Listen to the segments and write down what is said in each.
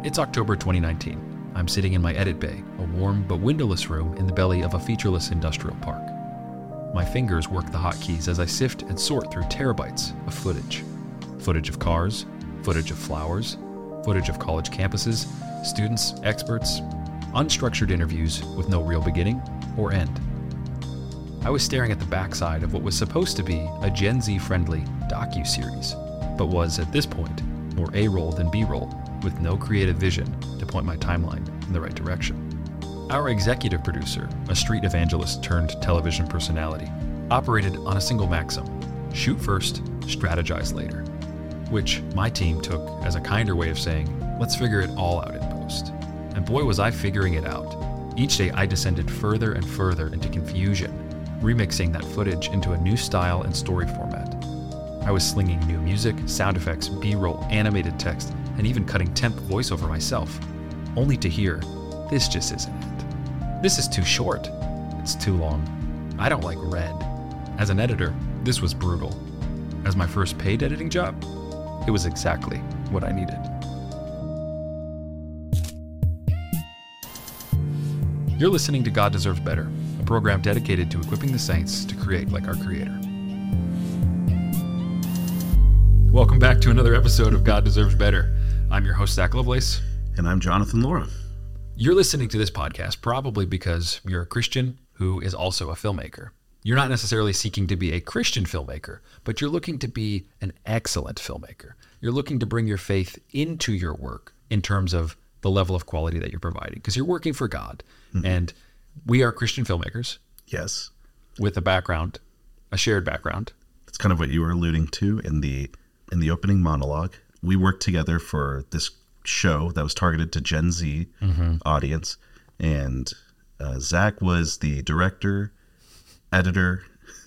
It's October 2019. I'm sitting in my edit bay, a warm but windowless room in the belly of a featureless industrial park. My fingers work the hotkeys as I sift and sort through terabytes of footage. Footage of cars, footage of flowers, footage of college campuses, students, experts, unstructured interviews with no real beginning or end. I was staring at the backside of what was supposed to be a Gen Z-friendly docu-series, but was, at this point, more A-roll than B-roll, with no creative vision to point my timeline in the right direction. Our executive producer, a street evangelist turned television personality, operated on a single maxim: shoot first, strategize later, which my team took as a kinder way of saying, let's figure it all out in post. And boy was I figuring it out. Each day I descended further and further into confusion, remixing that footage into a new style and story format. I was slinging new music, sound effects, B-roll, animated text, and even cutting temp voiceover myself, only to hear, this just isn't it. This is too short. It's too long. I don't like red. As an editor, this was brutal. As my first paid editing job, it was exactly what I needed. You're listening to God Deserves Better, a program dedicated to equipping the saints to create like our Creator. Welcome back to another episode of God Deserves Better. I'm your host, Zach Lovelace. And I'm Jonathan Laura. You're listening to this podcast probably because you're a Christian who is also a filmmaker. You're not necessarily seeking to be a Christian filmmaker, but you're looking to be an excellent filmmaker. You're looking to bring your faith into your work in terms of the level of quality that you're providing, because you're working for God. Mm-hmm. And we are Christian filmmakers. Yes. With a background, a shared background. That's kind of what you were alluding to in the opening monologue. We worked together for this show that was targeted to Gen Z audience. And Zach was the director, editor.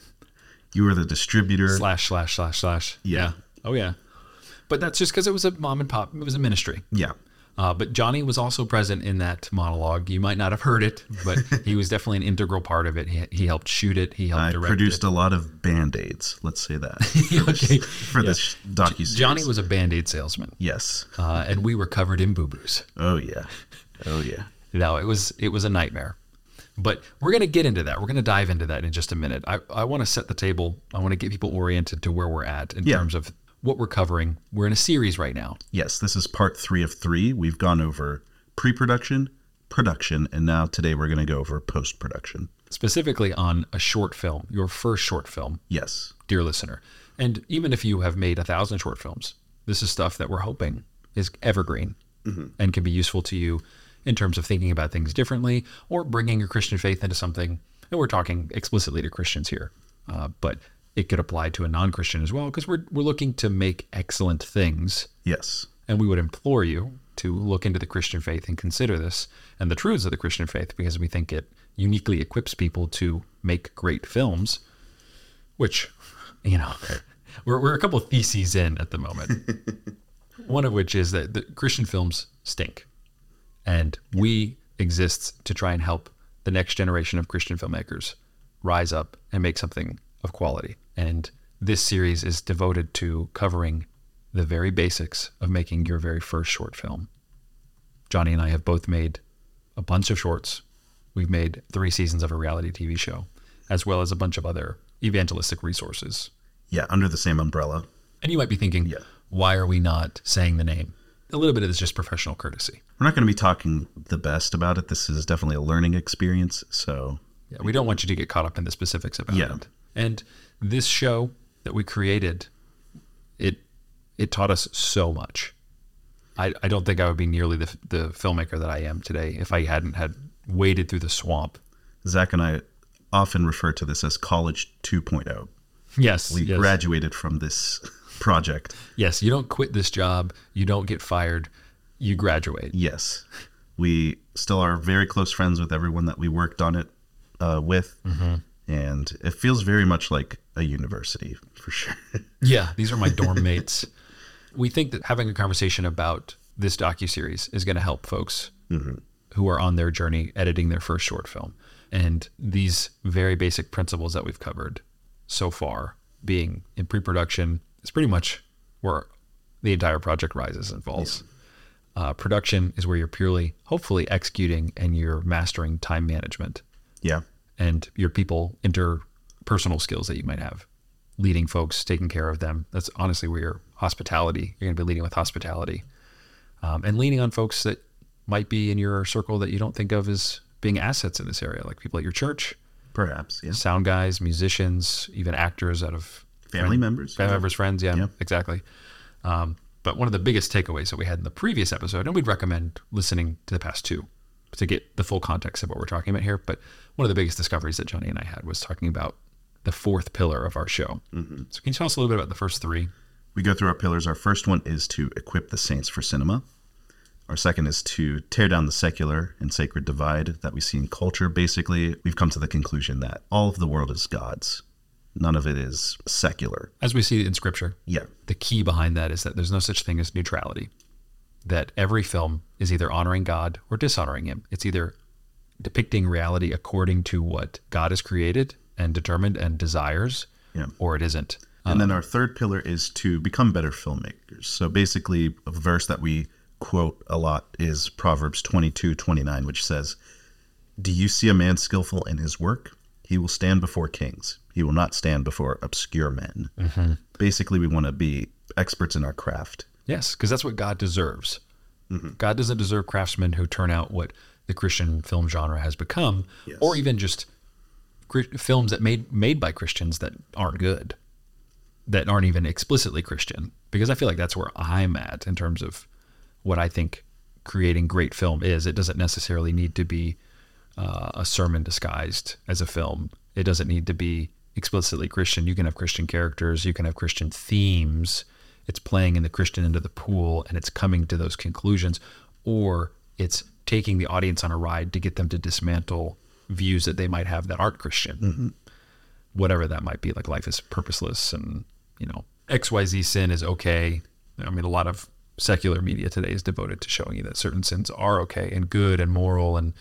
You were the distributor. //// Yeah. Oh, yeah. But that's just because it was a mom and pop. It was a ministry. Yeah. But Johnny was also present in that monologue. You might not have heard it, but he was definitely an integral part of it. He helped shoot it. He helped direct it. I produced a lot of Band-Aids, let's say that, for this docuseries. Johnny was a Band-Aid salesman. Yes. And we were covered in boo-boos. Oh, yeah. Oh, yeah. No, it was a nightmare. But we're going to get into that. We're going to dive into that in just a minute. I want to set the table. I want to get people oriented to where we're at in terms of what we're covering. We're in a series right now. Yes, this is part 3 of 3. We've gone over pre-production, production, and now today we're going to go over post-production. Specifically on a short film, your first short film. Yes. Dear listener. And even if you have made 1,000 short films, this is stuff that we're hoping is evergreen and can be useful to you in terms of thinking about things differently or bringing your Christian faith into something. And we're talking explicitly to Christians here, but it could apply to a non-Christian as well, because we're looking to make excellent things. Yes. And we would implore you to look into the Christian faith and consider this and the truths of the Christian faith, because we think it uniquely equips people to make great films, which, we're a couple of theses in at the moment. One of which is that the Christian films stink. And we exist to try and help the next generation of Christian filmmakers rise up and make something of quality. And this series is devoted to covering the very basics of making your very first short film. Johnny and I have both made a bunch of shorts. We've made 3 seasons of a reality TV show, as well as a bunch of other evangelistic resources. Yeah, under the same umbrella. And you might be thinking, why are we not saying the name? A little bit of this is just professional courtesy. We're not going to be talking the best about it. This is definitely a learning experience, so... Yeah, we don't want you to get caught up in the specifics about it. And this show that we created, it taught us so much. I don't think I would be nearly the filmmaker that I am today if I hadn't had waded through the swamp. Zach and I often refer to this as college 2.0. Yes. We graduated from this project. Yes, you don't quit this job. You don't get fired. You graduate. Yes. We still are very close friends with everyone that we worked on it with. And it feels very much like a university, for sure. Yeah, these are my dorm mates. We think that having a conversation about this docuseries is going to help folks who are on their journey editing their first short film. And these very basic principles that we've covered so far, being in pre-production, is pretty much where the entire project rises and falls. Production is where you're purely, hopefully, executing and you're mastering time management Yeah. and your people interpersonal skills that you might have, leading folks, taking care of them. That's honestly where your hospitality, you're going to be leading with hospitality, and leaning on folks that might be in your circle that you don't think of as being assets in this area, like people at your church, Perhaps. Yeah. sound guys, musicians, even actors out of Family members. family members, friends. Yeah, Yeah. exactly. But one of the biggest takeaways that we had in the previous episode, and we'd recommend listening to the past two to get the full context of what we're talking about here. But one of the biggest discoveries that Johnny and I had was talking about the fourth pillar of our show. Mm-hmm. So can you tell us a little bit about the first three? We go through our pillars. Our first one is to equip the saints for cinema. Our second is to tear down the secular and sacred divide that we see in culture. Basically, we've come to the conclusion that all of the world is God's. None of it is secular. As we see in Scripture, Yeah. the key behind that is that there's no such thing as neutrality. That every film is either honoring God or dishonoring him. It's either depicting reality according to what God has created and determined and desires, Yeah. or it isn't. And then our third pillar is to become better filmmakers. So basically, a verse that we quote a lot is Proverbs 22:29, which says, "Do you see a man skillful in his work? He will stand before kings. He will not stand before obscure men." Mm-hmm. Basically, we want to be experts in our craft. Yes, because that's what God deserves. Mm-hmm. God doesn't deserve craftsmen who turn out what the Christian film genre has become, Yes. or even just films that made by Christians that aren't good, that aren't even explicitly Christian. Because I feel like that's where I'm at in terms of what I think creating great film is. It doesn't necessarily need to be a sermon disguised as a film. It doesn't need to be explicitly Christian. You can have Christian characters. You can have Christian themes. It's playing in the Christian end of the pool, and it's coming to those conclusions, or it's taking the audience on a ride to get them to dismantle views that they might have that aren't Christian. Mm-hmm. Whatever that might be, like life is purposeless and, XYZ sin is okay. I mean, a lot of secular media today is devoted to showing you that certain sins are okay and good and moral. And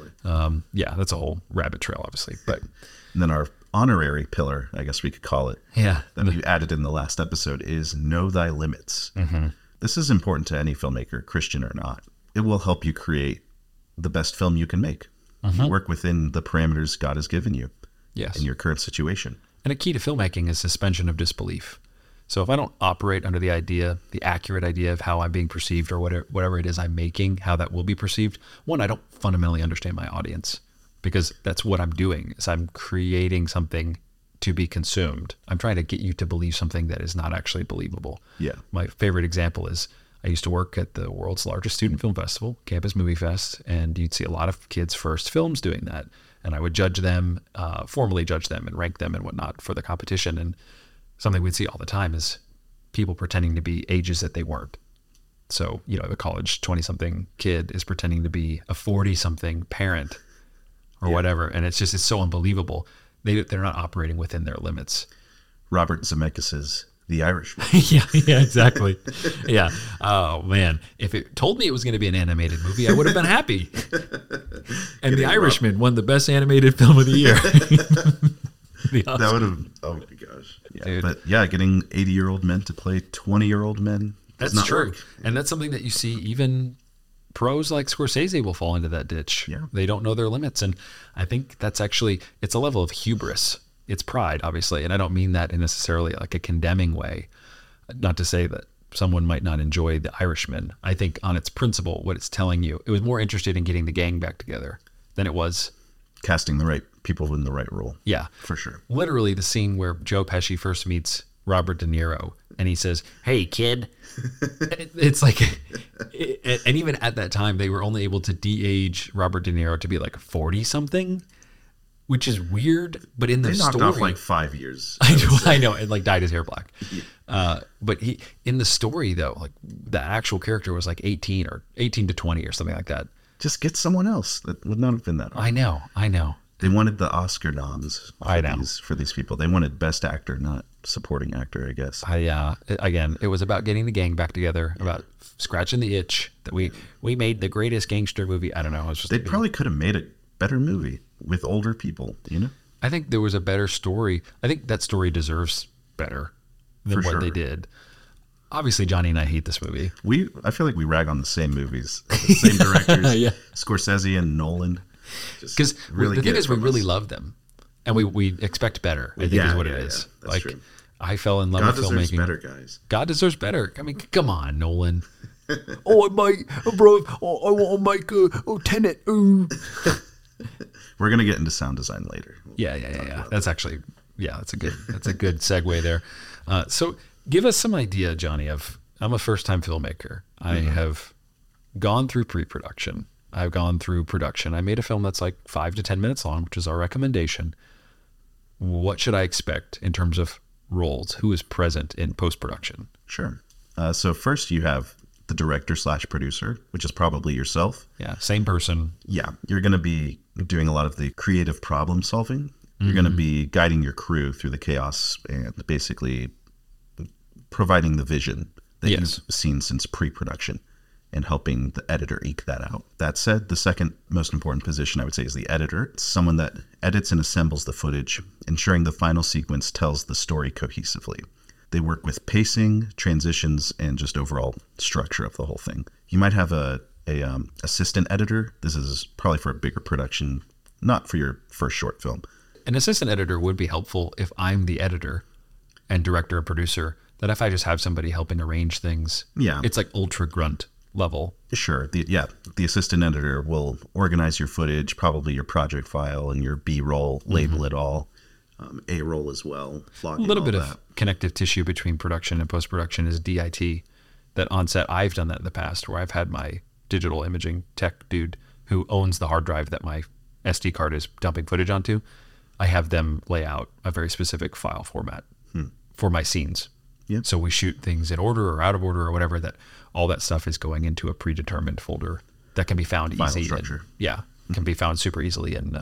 yeah, that's a whole rabbit trail, obviously. But And then our honorary pillar, I guess we could call it, yeah, that we added in the last episode is know thy limits. Mm-hmm. This is important to any filmmaker, Christian or not. It will help you create the best film you can make. Mm-hmm. Work within the parameters God has given you yes. in your current situation. And a key to filmmaking is suspension of disbelief. So if I don't operate under the accurate idea of how I'm being perceived or whatever it is I'm making, how that will be perceived, one, I don't fundamentally understand my audience, because that's what I'm doing is I'm creating something to be consumed. I'm trying to get you to believe something that is not actually believable. Yeah. My favorite example is I used to work at the world's largest student film festival, Campus Movie Fest, and you'd see a lot of kids' first films doing that. And I would judge them, formally judge them and rank them and whatnot for the competition. And something we'd see all the time is people pretending to be ages that they weren't. So, the college 20-something kid is pretending to be a 40-something parent or whatever. And it's so unbelievable. They're not operating within their limits. Robert Zemeckis's The Irishman. yeah, exactly. Yeah. Oh, man. If it told me it was going to be an animated movie, I would have been happy. And The Irishman won the best animated film of the year. That would have, oh my gosh. Yeah. Dude. But yeah, getting 80-year-old men to play 20-year-old men. That's true. And that's something that you see even pros like Scorsese will fall into that ditch. Yeah. They don't know their limits. And I think that's actually, it's a level of hubris. It's pride, obviously. And I don't mean that in necessarily like a condemning way. Not to say that someone might not enjoy The Irishman. I think on its principle, what it's telling you, it was more interested in getting the gang back together than it was casting the right people in the right role. Yeah. For sure. Literally the scene where Joe Pesci first meets Robert De Niro and he says, "Hey, kid." It's like, and even at that time, they were only able to de-age Robert De Niro to be like 40-something, which is weird. But in the story, they knocked off like 5 years. I know, and like dyed his hair black. Yeah. But in the story though, like the actual character was like 18 to 20 or something like that. Just get someone else. That would not have been that hard. I know. They wanted the Oscar noms for these people. They wanted best actor, not supporting actor, I guess. Again, it was about getting the gang back together, about scratching the itch that we made the greatest gangster movie. I don't know. They probably could have made a better movie with older people, I think there was a better story. I think that story deserves better than what they did. obviously Johnny and I hate this movie. I feel like we rag on the same movies, the same directors, Yeah. Scorsese and Nolan. Because the thing is, we really love them, and we expect better. I think is what it is. That's like true. I fell in love God with deserves filmmaking. better, guys. God deserves better. I mean, come on, Nolan. Oh, I might, bro. Oh, I want to make a Tenet. Ooh. We're gonna get into sound design later. Yeah. That's actually, that's a good segue there. So give us some idea, Johnny, I'm a first-time filmmaker. I have gone through pre-production. I've gone through production. I made a film that's like 5 to 10 minutes long, which is our recommendation. What should I expect in terms of roles? Who is present in post-production? Sure. So first you have the director/producer, which is probably yourself. Yeah, same person. Yeah, you're going to be doing a lot of the creative problem solving. You're going to be guiding your crew through the chaos and basically providing the vision that you've seen since pre-production and helping the editor eke that out. That said, the second most important position I would say is the editor. It's someone that edits and assembles the footage, ensuring the final sequence tells the story cohesively. They work with pacing, transitions, and just overall structure of the whole thing. You might have a assistant editor. This is probably for a bigger production, not for your first short film. An assistant editor would be helpful if I'm the editor and director or producer, that if I just have somebody helping arrange things, it's like ultra grunt level. Sure. The assistant editor will organize your footage, probably your project file and your B-roll, label it all. A-roll as well. A little bit of connective tissue between production and post-production is DIT. That on set, I've done that in the past where I've had my digital imaging tech dude who owns the hard drive that my SD card is dumping footage onto. I have them lay out a very specific file format for my scenes. Yep. So we shoot things in order or out of order or whatever, that all that stuff is going into a predetermined folder that can be found easily. Structure. Can be found super easily in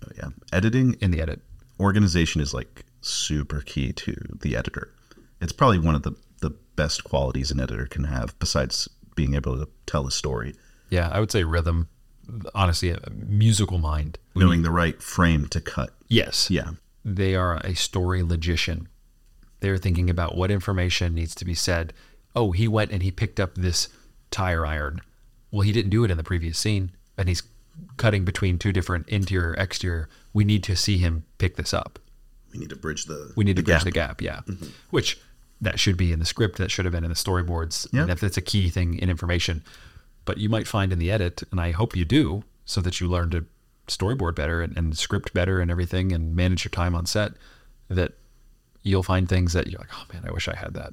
editing in the edit. Organization is like super key to the editor. It's probably one of the best qualities an editor can have besides being able to tell a story. Yeah, I would say rhythm, honestly, a musical mind. Knowing the right frame to cut. Yes. Yeah. They are a story logician. They're thinking about what information needs to be said. Oh, he went and he picked up this tire iron. Well, he didn't do it in the previous scene, and he's cutting between two different interior, exterior. We need to see him pick this up. We need to bridge the gap, yeah. Mm-hmm. Which that should be in the script, that should have been in the storyboards. Yep. And that's a key thing in information. But you might find in the edit, and I hope you do, so that you learn to storyboard better and script better and everything and manage your time on set, that you'll find things that you're like, oh man, I wish I had that.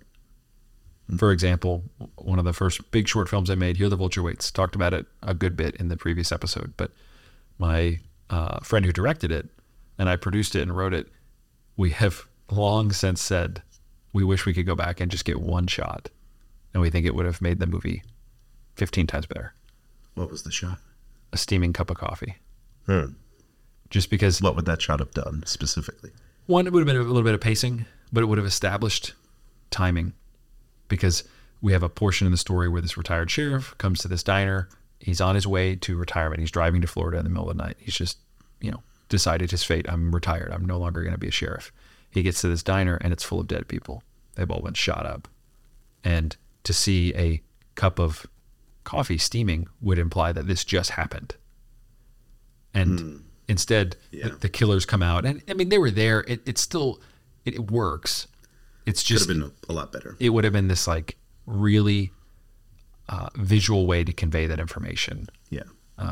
For example, one of the first big short films I made, Here the Vulture Waits, talked about it a good bit in the previous episode, but my friend who directed it and I produced it and wrote it, we have long since said we wish we could go back and just get one shot, and we think it would have made the movie 15 times better. What was the shot? A steaming cup of coffee. Just because... What would that shot have done specifically? One, it would have been a little bit of pacing, but it would have established timing, because we have a portion in the story where this retired sheriff comes to this diner. He's on his way to retirement. He's driving to Florida in the middle of the night. He's just, decided his fate. I'm retired. I'm no longer going to be a sheriff. He gets to this diner and it's full of dead people. They've all been shot up. And to see a cup of coffee steaming would imply that this just happened. And instead, the killers come out. And I mean, they were there. It still works. It's just... Could have been a lot better. It would have been this like really visual way to convey that information. Yeah.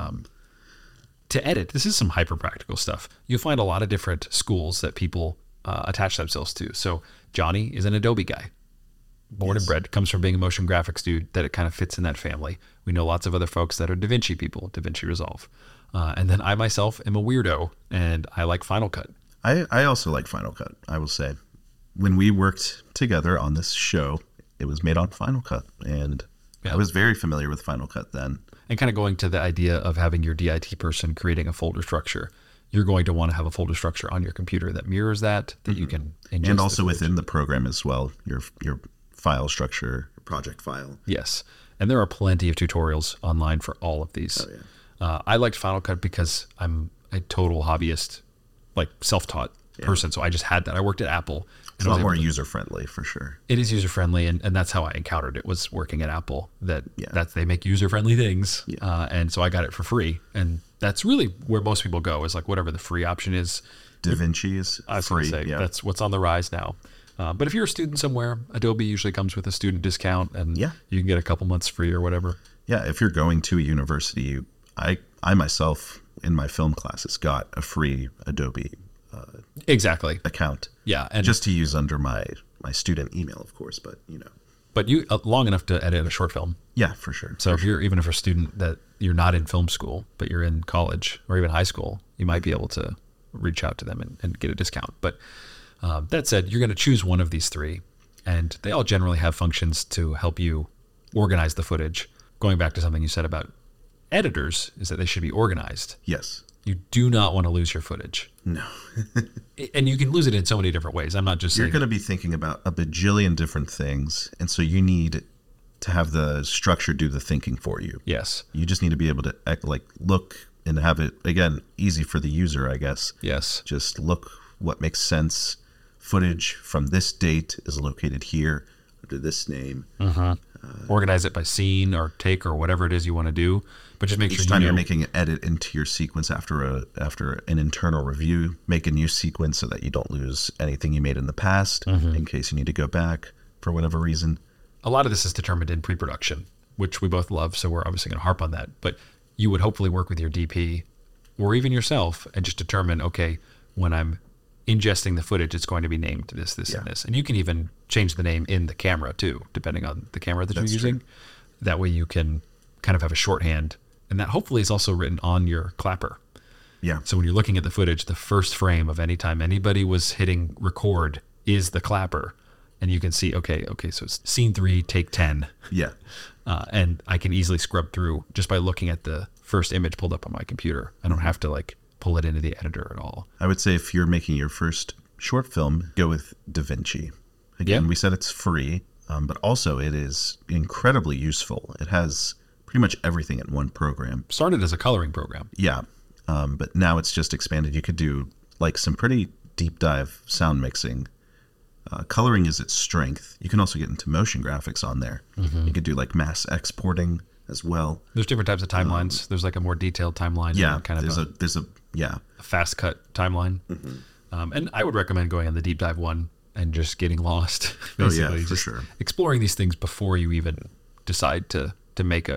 To edit, this is some hyper practical stuff. You'll find a lot of different schools that people attach themselves to. So Johnny is an Adobe guy. Born and bred, comes from being a motion graphics dude, that it kind of fits in that family. We know lots of other folks that are DaVinci people, DaVinci Resolve. And then I myself am a weirdo, and I like Final Cut. I also like Final Cut, I will say. When we worked together on this show, it was made on Final Cut, and I was very familiar with Final Cut then. And kind of going to the idea of having your DIT person creating a folder structure, you're going to want to have a folder structure on your computer that mirrors that you can ingest. And also within the program as well, your file structure, project file. Yes. And there are plenty of tutorials online for all of these. Oh, yeah. I liked Final Cut because I'm a total hobbyist, like self-taught person. So I just had that. I worked at Apple. It's a lot more user-friendly for sure. It is user-friendly, and that's how I encountered it, was working at Apple, that they make user-friendly things. And so I got it for free. And that's really where most people go, is like whatever the free option is. DaVinci is free. That's what's on the rise now. But if you're a student somewhere, Adobe usually comes with a student discount, and you can get a couple months free or whatever. Yeah, if you're going to a university, I myself, in my film classes, got a free Adobe account. Yeah, and just to use under my student email, of course, but But you long enough to edit a short film. Yeah, for sure. So if you're a student that you're not in film school, but you're in college or even high school, you might be able to reach out to them and get a discount. But that said, you're going to choose one of these three, and they all generally have functions to help you organize the footage. Going back to something you said about editors, is that they should be organized. Yes. You do not want to lose your footage. No. And you can lose it in so many different ways. I'm not just saying. You're going to be thinking about a bajillion different things, and so you need to have the structure do the thinking for you. Yes. You just need to be able to look and have it, again, easy for the user, I guess. Yes. Just look what makes sense. Footage from this date is located here under this name. Organize it by scene or take or whatever it is you want to do, but just make sure each time you're making an edit into your sequence after an internal review, make a new sequence so that you don't lose anything you made in the past in case you need to go back for whatever reason. A lot of this is determined in pre-production, which we both love, so we're obviously going to harp on that. But you would hopefully work with your DP or even yourself and just determine, okay, when I'm ingesting the footage, it's going to be named this, and this. And you can even change the name in the camera too, depending on the camera that you're using. That way you can kind of have a shorthand. And that hopefully is also written on your clapper. Yeah. So when you're looking at the footage, the first frame of any time anybody was hitting record is the clapper. And you can see, okay, so it's scene 3, take 10. Yeah. And I can easily scrub through just by looking at the first image pulled up on my computer. I don't have to pull it into the editor at all. I would say if you're making your first short film, go with DaVinci. Again, we said it's free, but also it is incredibly useful. It has pretty much everything in one program. Started as a coloring program. Yeah, but now it's just expanded. You could do some pretty deep dive sound mixing. Coloring is its strength. You can also get into motion graphics on there. You could do mass exporting as well. There's different types of timelines. There's a more detailed timeline. Yeah, kind of there's a fast cut timeline. And I would recommend going on the deep dive one and just getting lost. Basically, for sure. Exploring these things before you even decide to make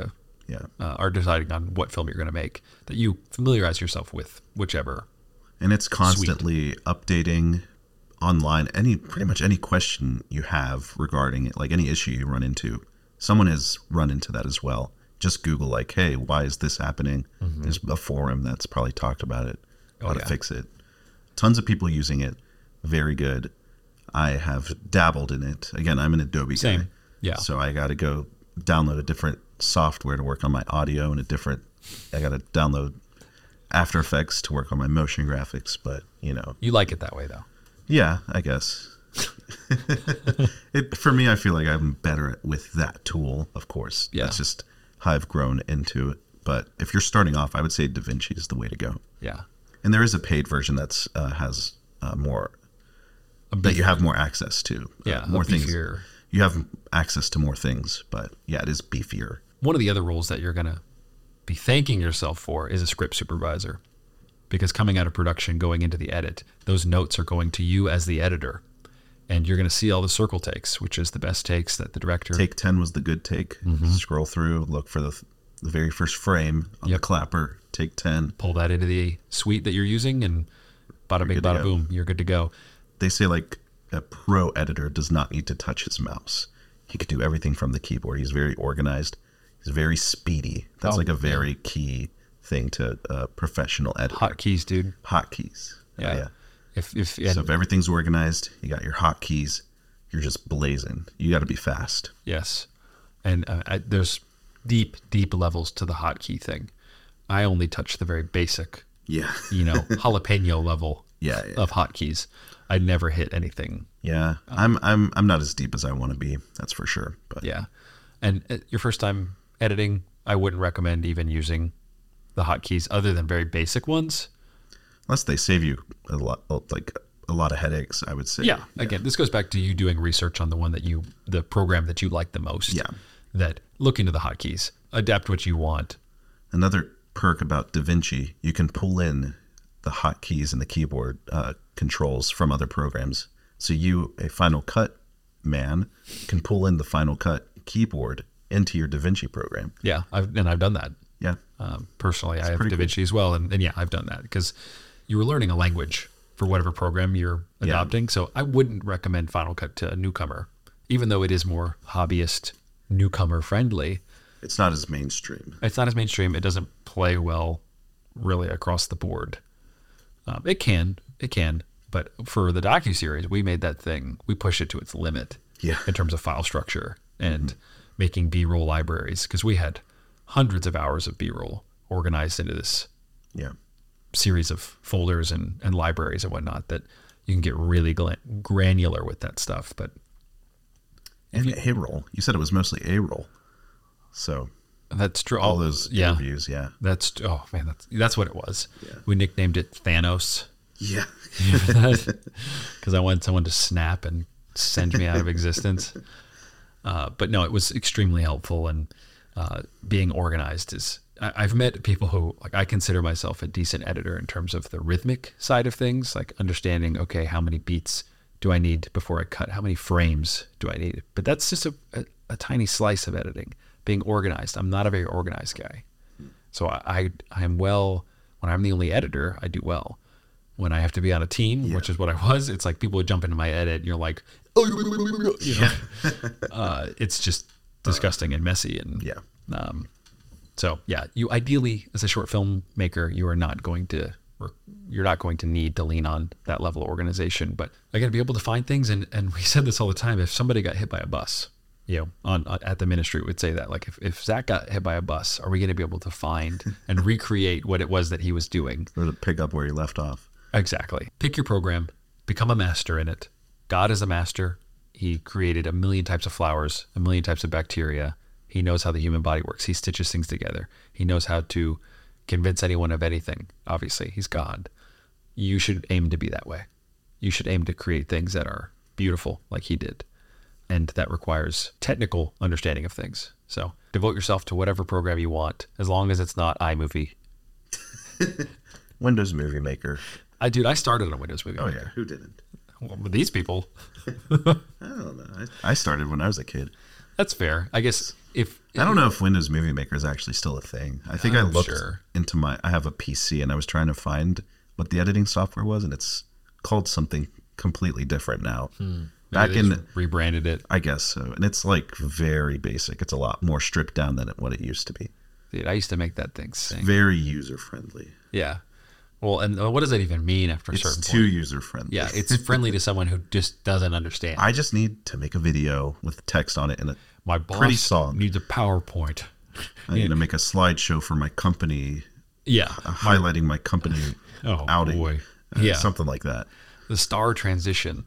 or deciding on what film you're going to make, that you familiarize yourself with whichever. And it's constantly updating online. Pretty much any question you have regarding it, any issue you run into, someone has run into that as well. Just Google hey, why is this happening? There's a forum that's probably talked about it, how to fix it. Tons of people using it. Very good. I have dabbled in it. Again, I'm an Adobe guy. Yeah. So I got to go download a different software to work on my audio, and I got to download After Effects to work on my motion graphics. But, You like it that way, though. Yeah, I guess. For me, I feel like I'm better with that tool, of course. Yeah. That's just how I've grown into it. But if you're starting off, I would say DaVinci is the way to go. Yeah. And there is a paid version that's has more that you have more access to. More things. You have access to more things, but it is beefier. One of the other roles that you're going to be thanking yourself for is a script supervisor, because coming out of production, going into the edit, those notes are going to you as the editor, and you're going to see all the circle takes, which is the best takes that the director. Take 10 was the good take. Scroll through, look for the very first frame on the clapper. Take 10. Pull that into the suite that you're using, and bada bing, bada boom, you're good to go. They say a pro editor does not need to touch his mouse. He could do everything from the keyboard. He's very organized. He's very speedy. That's a very key thing to a professional editor. Hotkeys, dude. Hotkeys. Yeah. So if everything's organized, you got your hotkeys, you're just blazing. You got to be fast. Yes. And there's deep levels to the hotkey thing. I only touch the very basic, jalapeno level of hotkeys. I never hit anything. Yeah. I'm not as deep as I want to be. That's for sure. But yeah. And your first time editing, I wouldn't recommend even using the hotkeys other than very basic ones. Unless they save you a a lot of headaches, I would say. Yeah. Again, this goes back to you doing research on the program that you like the most. Yeah. That look into the hotkeys, adapt what you want. Another perk about DaVinci, you can pull in the hotkeys and the keyboard controls from other programs. So you, a Final Cut man, can pull in the Final Cut keyboard into your DaVinci program. Yeah. I've done that. Yeah. Personally, I have DaVinci as well. And yeah, I've done that because you were learning a language for whatever program you're adopting. So I wouldn't recommend Final Cut to a newcomer, even though it is more hobbyist, newcomer friendly. It's not as mainstream. It's not as mainstream. It doesn't play well really across the board. It can, but for the docuseries, we made that thing, we pushed it to its limit in terms of file structure and making B-roll libraries, because we had hundreds of hours of B-roll organized into this series of folders and libraries and whatnot that you can get really granular with that stuff. And A-roll. You said it was mostly A-roll. So that's true. All those interviews, That's what it was. Yeah. We nicknamed it Thanos. Yeah. Because I wanted someone to snap and send me out of existence. But no, it was extremely helpful, and being organized is. I've met people who, like, I consider myself a decent editor in terms of the rhythmic side of things, like understanding, okay, how many beats do I need before I cut? How many frames do I need? But that's just a tiny slice of editing. Being organized. I'm not a very organized guy. So I am well, when I'm the only editor, I do well. When I have to be on a team, which is what I was, it's like people would jump into my edit and you're like, it's just disgusting and messy. And so yeah, you ideally as a short film maker, you're not going to need to lean on that level of organization, but I got to be able to find things. And we said this all the time. If somebody got hit by a bus, at the ministry, we would say that, like, if Zach got hit by a bus, are we going to be able to find and recreate what it was that he was doing? Or to pick up where he left off. Exactly. Pick your program, become a master in it. God is a master. He created a million types of flowers, a million types of bacteria. He knows how the human body works. He stitches things together. He knows how to convince anyone of anything. Obviously, he's God. You should aim to be that way. You should aim to create things that are beautiful like he did. And that requires technical understanding of things. So devote yourself to whatever program you want, as long as it's not iMovie. Windows Movie Maker. I started on Windows Movie Maker. Oh, yeah. Who didn't? Well, these people. I don't know. I started when I was a kid. That's fair. I guess I don't know if Windows Movie Maker is actually still a thing. I think I looked into I have a PC and I was trying to find what the editing software was, and it's called something completely different now. Rebranded it. I guess so. And it's like very basic. It's a lot more stripped down than what it used to be. Dude, I used to make that thing sing. It's very user friendly. Yeah. Well, and what does that even mean after a certain point? It's too user friendly. Yeah, it's friendly to someone who just doesn't understand. I just need to make a video with text on it and my boss pretty song. Needs a PowerPoint. I need to make a slideshow for my company. Yeah. Highlighting my company outing. Boy. Something like that. The star transition.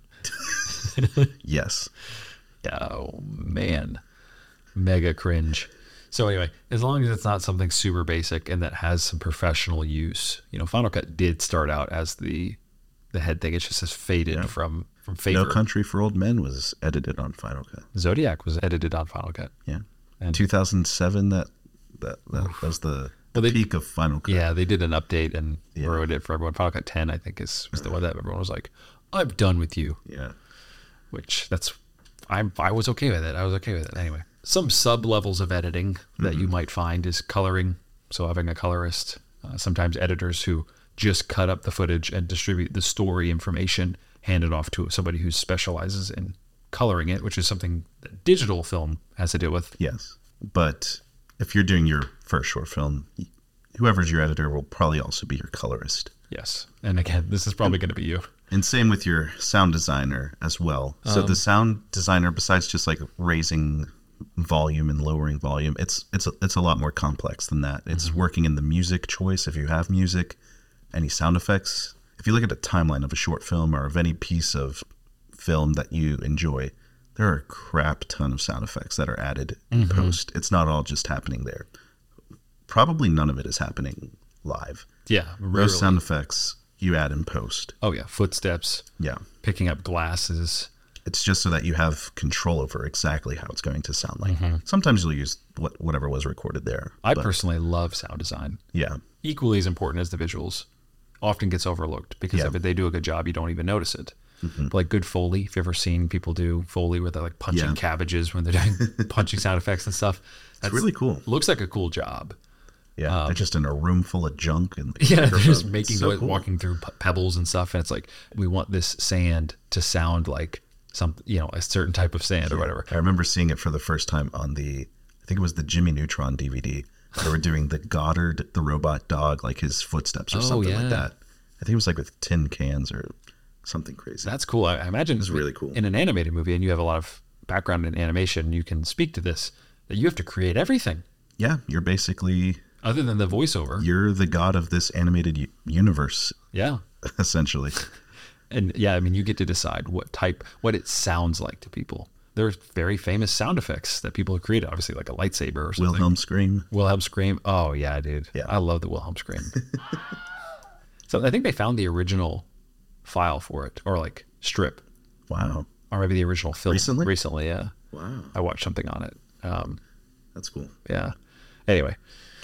Yes. Oh, man. Mega cringe. So anyway, as long as it's not something super basic and that has some professional use, Final Cut did start out as the head thing. It just has faded from favor. No Country for Old Men was edited on Final Cut. Zodiac was edited on Final Cut. Yeah. And 2007, that was the peak of Final Cut. Yeah, they did an update and wrote it for everyone. Final Cut 10, I think, was the one that everyone was like, I'm done with you. Yeah. Which I was okay with it. I was okay with it anyway. Some sub-levels of editing that you might find is coloring. So having a colorist, sometimes editors who just cut up the footage and distribute the story information, hand it off to somebody who specializes in coloring it, which is something that digital film has to deal with. Yes. But if you're doing your first short film, whoever's your editor will probably also be your colorist. Yes. And again, this is probably going to be you. And same with your sound designer as well. So the sound designer, besides just like raising volume and lowering volume, it's a lot more complex than that. It's working in the music choice, if you have music, any sound effects. If you look at a timeline of a short film or of any piece of film that you enjoy, there are a crap ton of sound effects that are added in post. It's not all just happening there. Probably none of it is happening live. Yeah, those sound effects, you add in post. Oh yeah, footsteps, Yeah. picking up glasses. It's just so that you have control over exactly how it's going to sound like. Sometimes you'll use whatever was recorded there. I but personally love sound design. yeah. Equally as important as the visuals. Often gets overlooked because Yeah. if they do a good job, you don't even notice it. But like good Foley, if you've ever seen people do Foley where they're like punching Yeah. cabbages when they're doing punching sound effects and stuff. It's really cool. Looks like a cool job. Yeah. They're just in a room full of junk. And like, Yeah, they're just microphones. making So noise, cool. walking through pebbles and stuff, and it's like we want this sand to sound like some, a certain type of sand or whatever. I remember seeing it for the first time on I think it was the Jimmy Neutron DVD. They were doing the Goddard, the robot dog, like his footsteps or something yeah. like that. I think it was like with tin cans or something crazy. That's cool. I imagine It's really cool. in an animated movie, and you have a lot of background in animation. You can speak to this that you have to create everything Yeah, you're basically, other than the voiceover. you're the god of this animated universe, Yeah. essentially. And yeah, I mean, you get to decide what it sounds like to people. There's very famous sound effects that people have created, obviously like a lightsaber or something. Wilhelm scream. Wilhelm scream. Oh yeah, dude. Yeah. I love the Wilhelm scream. So I think they found the original file for it, or like strip, Wow. or maybe the original film. Recently? Recently, yeah. Wow. I watched something on it. That's cool. Yeah. Anyway,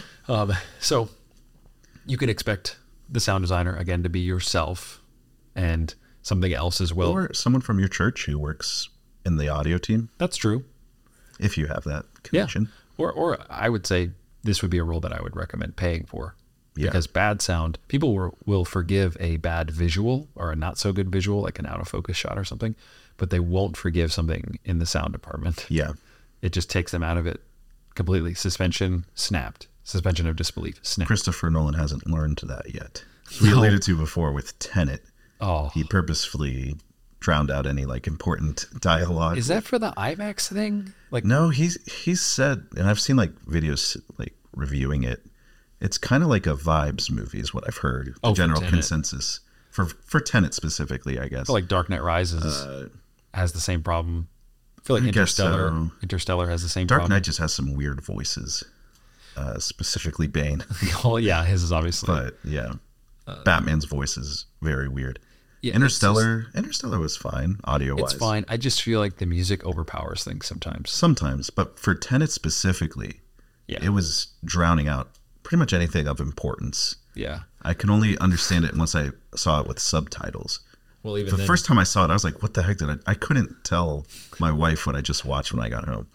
so you can expect the sound designer again to be yourself and something else as well. Or someone from your church who works in the audio team, That's true. if you have that Yeah. connection. Or I would say this would be a role that I would recommend paying for. Yeah. Because bad sound, people will forgive a bad visual or a not so good visual, like an out of focus shot or something, but they won't forgive something in the sound department. Yeah. It just takes them out of it completely. Suspension snapped. Suspension of disbelief snapped. Christopher Nolan hasn't learned that yet. We alluded to before with Tenet. Oh, He purposefully drowned out any like important dialogue. is that for the IMAX thing? Like, No, he's said, and I've seen like videos like reviewing it. It's kind of like a vibes movie, is what I've heard. The for general Tenet. consensus for Tenet specifically, I guess. I feel like Dark Knight Rises has the same problem. I feel like I guess Interstellar has the same Dark problem. Knight just has some weird voices, specifically Bane. Oh yeah, his is obviously. But yeah, Batman's voice is very weird. Yeah, Interstellar was fine audio wise. It's fine. I just feel like the music overpowers things sometimes. Sometimes, but for Tenet specifically, Yeah. it was drowning out pretty much anything of importance. Yeah. I can only understand it once I saw it with subtitles. Well, even The then, first time I saw it, I was like, what the heck did I couldn't tell my wife what I just watched when I got home.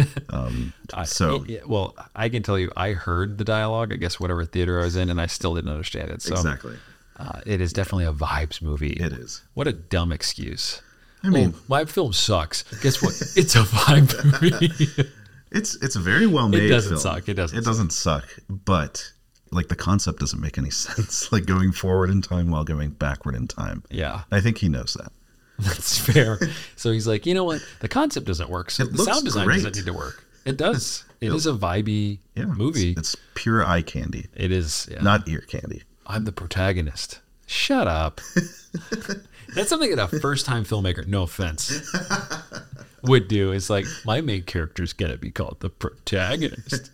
well, I can tell you, I heard the dialogue, I guess whatever theater I was in, and I still didn't understand it. So Exactly. it is definitely a vibes movie. It is. What a dumb excuse. I mean, my film sucks. Guess what? It's a vibe movie. it's a very well made. It doesn't film. suck. It doesn't It doesn't suck. But like the concept doesn't make any sense. Like going forward in time while going backward in time. Yeah, I think he knows that. that's fair. So he's like, you know what? The concept doesn't work. So It the looks sound design great. doesn't need to work. It does. It is a vibey Yeah, movie. It's pure eye candy, It is. Yeah. not ear candy. I'm the protagonist. Shut up. That's something that a first-time filmmaker, no offense, would do. It's like, my main character's gonna be called the protagonist.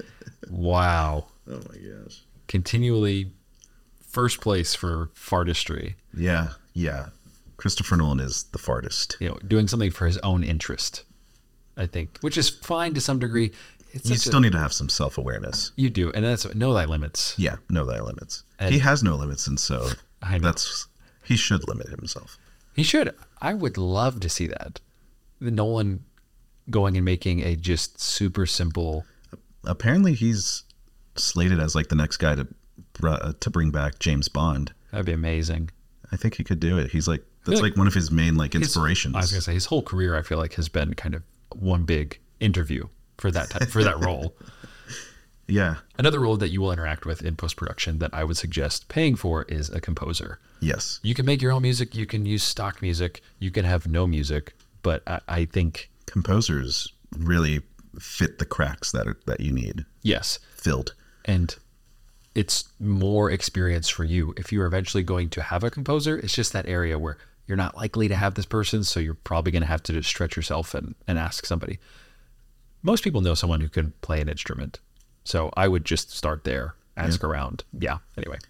Wow. Oh my gosh. Continually first place for fartistry. Yeah, yeah. Christopher Nolan is the fartist. Doing something for his own interest, I think, which is fine to some degree. It's You such still need to have some self-awareness. you do, and that's know thy limits. Yeah, know thy limits. And- He has no limits, and so I know. he should limit himself. He should. I would love to see that. The Nolan going and making a just super simple. Apparently, he's slated as like the next guy to bring back James Bond. That'd be amazing. I think he could do it. He's like that's like like one of his main like inspirations. I was gonna say his whole career, I feel like, has been kind of one big interview for that role. Yeah. Another role that you will interact with in post-production that I would suggest paying for is a composer. Yes. You can make your own music. You can use stock music. You can have no music. But I think, Composers really fit the cracks that you need yes. filled. And it's more experience for you. If you're eventually going to have a composer, it's just that area where you're not likely to have this person. So you're probably going to have to just stretch yourself and ask somebody. Most people know someone who can play an instrument. So I would just start there, ask around. Yeah. Anyway,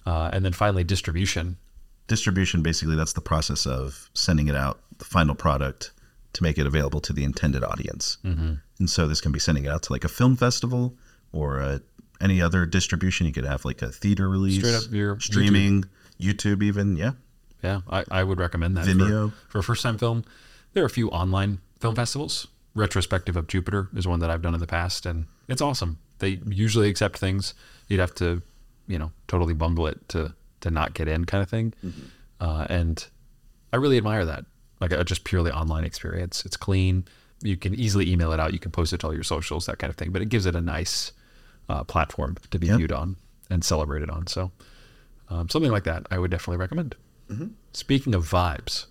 And then finally, distribution. Distribution, basically, that's the process of sending it out, the final product, to make it available to the intended audience. Mm-hmm. And so this can be sending it out to like a film festival or any other distribution. You could have like a theater release, Straight up your streaming, YouTube even. Yeah. Yeah, I would recommend that. Vimeo. For a first-time film. There are a few online film festivals. Retrospective of Jupiter is one that I've done in the past, and it's awesome. They usually accept things. You'd have to, totally bungle it to not get in kind of thing. Mm-hmm. And I really admire that. Like a just purely online experience. It's clean. You can easily email it out. You can post it to all your socials, that kind of thing. But it gives it a nice platform to be viewed on and celebrated on. So something like that I would definitely recommend. Mm-hmm. Speaking of vibes,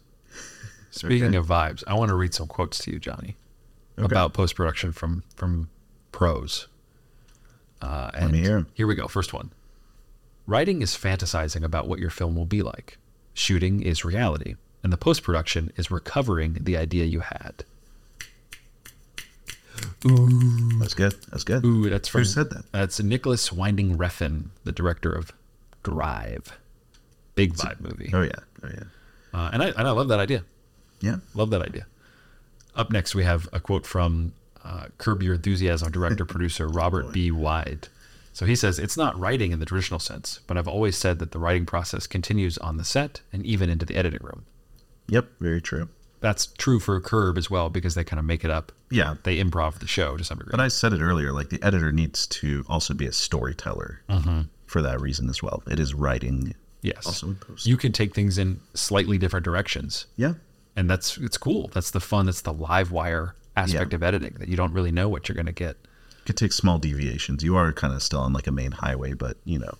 I want to read some quotes to you, Johnny, about post-production from pros. Let me hear. Here we go. First one. Writing is fantasizing about what your film will be like. Shooting is reality. And the post-production is recovering the idea you had. Ooh. That's good. Ooh, that's from... Who said that? That's Nicholas Winding Refn, the director of Drive. Big vibe movie. Oh, yeah. And I love that idea. Yeah. Love that idea. Up next, we have a quote from Curb Your Enthusiasm director-producer Robert B. Wide. So he says, "It's not writing in the traditional sense, but I've always said that the writing process continues on the set and even into the editing room." Yep, very true. That's true for Curb as well, because they kind of make it up. Yeah. They improv the show to some degree. But I said it earlier, like the editor needs to also be a storyteller for that reason as well. It is writing. Yes. Also in post. You can take things in slightly different directions. Yeah. And it's cool. That's the fun. That's the live wire aspect of editing, that you don't really know what you're going to get. You could take small deviations. You are kind of still on like a main highway, but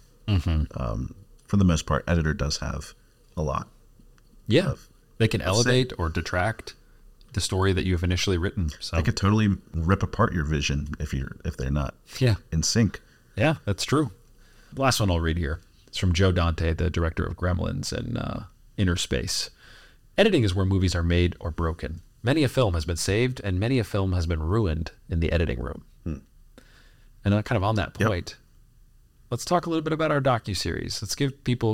for the most part, editor does have a lot. Yeah. They can elevate or detract the story that you have initially written. So they could totally rip apart your vision if they're not in sync. Yeah, that's true. The last one I'll read here. It's from Joe Dante, the director of Gremlins and Inner Space. "Editing is where movies are made or broken. Many a film has been saved and many a film has been ruined in the editing room." And kind of on that point, let's talk a little bit about our docuseries. Let's give people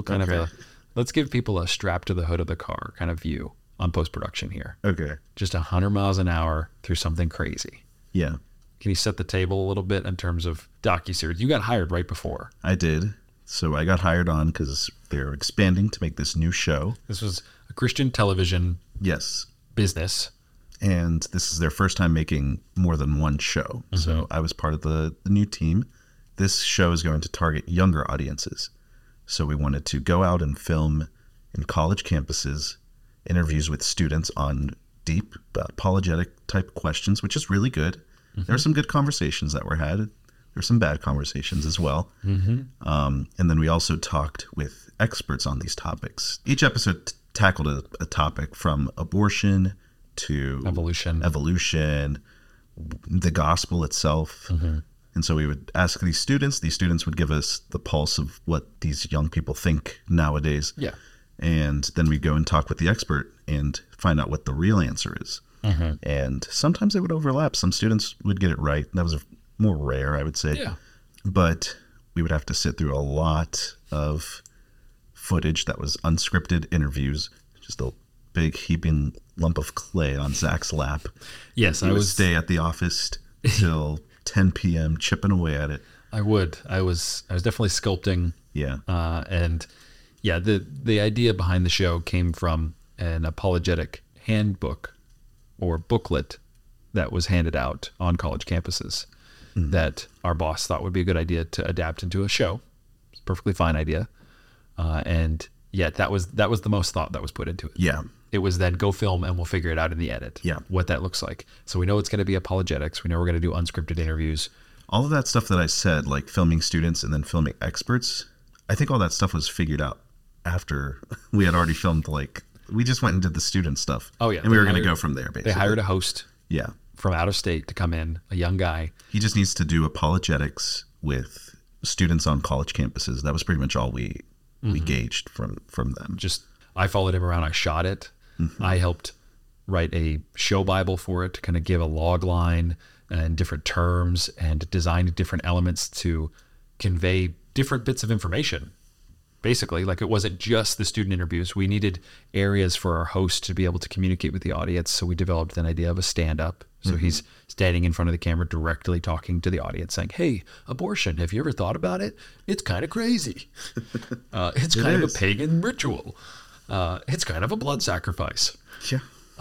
a strap to the hood of the car kind of view on post-production here. Okay. Just 100 miles an hour through something crazy. Yeah. Can you set the table a little bit in terms of docuseries? You got hired right before. I did. So I got hired on because they're expanding to make this new show. This was a Christian television business. And this is their first time making more than one show. Mm-hmm. So I was part of the new team. This show is going to target younger audiences. So we wanted to go out and film in college campuses, interviews with students on deep apologetic type questions, which is really good. Mm-hmm. There were some good conversations that were had. There were some bad conversations as well. Mm-hmm. And then we also talked with experts on these topics. Each episode tackled a topic from abortion to evolution, the gospel itself. Mm-hmm. And so we would ask these students would give us the pulse of what these young people think nowadays. Yeah. And then we'd go and talk with the expert and find out what the real answer is. Mm-hmm. And sometimes they would overlap. Some students would get it right. That was more rare, I would say. Yeah. But we would have to sit through a lot of footage that was unscripted interviews, just a big heaping lump of clay on Zach's lap. Yes, I would stay at the office till 10 p.m. chipping away at it. I was definitely sculpting. Yeah. The idea behind the show came from an apologetic handbook or booklet that was handed out on college campuses that our boss thought would be a good idea to adapt into a show. It's a perfectly fine idea. And yet that was the most thought that was put into it. Yeah. It was then go film and we'll figure it out in the edit. Yeah. What that looks like. So we know it's going to be apologetics. We know we're going to do unscripted interviews. All of that stuff that I said, like filming students and then filming experts, I think all that stuff was figured out after we had already filmed. Like we just went and did the student stuff. Oh yeah. And we were going to go from there, basically. They hired a host. Yeah. From out of state to come in, a young guy. He just needs to do apologetics with students on college campuses. That was pretty much all we gauged from them. I followed him around. I shot it. Mm-hmm. I helped write a show Bible for it to kind of give a log line and different terms and design different elements to convey different bits of information basically. Like, it wasn't just the student interviews. We needed areas for our host to be able to communicate with the audience. So we developed an idea of a stand-up. So he's standing in front of the camera directly talking to the audience saying, hey, abortion, have you ever thought about it? It's kind of crazy. It's kind of a pagan ritual. It's kind of a blood sacrifice. Yeah.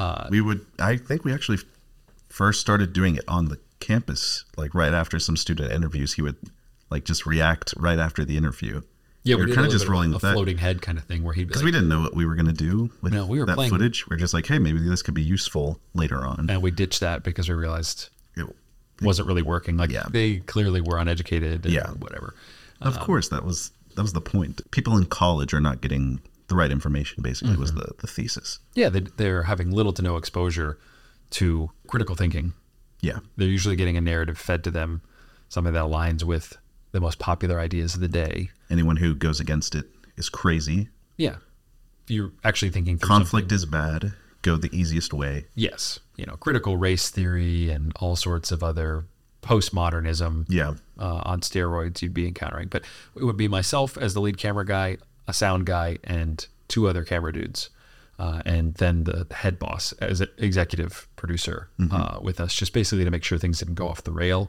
I think we actually first started doing it on the campus, like right after some student interviews. He would like just react right after the interview. Yeah, we were kind of just rolling with that. Floating head kind of thing where he'd be because like, we didn't know what we were going to do with we were that playing footage. We're just like, hey, maybe this could be useful later on. And we ditched that because we realized It wasn't really working. Like, they clearly were uneducated and whatever. Of course, that was the point. People in college are not getting the right information, basically, was the thesis. Yeah, they're having little to no exposure to critical thinking. Yeah. They're usually getting a narrative fed to them, something that aligns with the most popular ideas of the day. Anyone who goes against it is crazy. Yeah. If you're actually thinking through conflict is bad. Go the easiest way. Yes. Critical race theory and all sorts of other postmodernism on steroids you'd be encountering. But it would be myself as the lead camera guy, a sound guy, and 2 other camera dudes. And then the head boss as an executive producer with us, just basically to make sure things didn't go off the rail.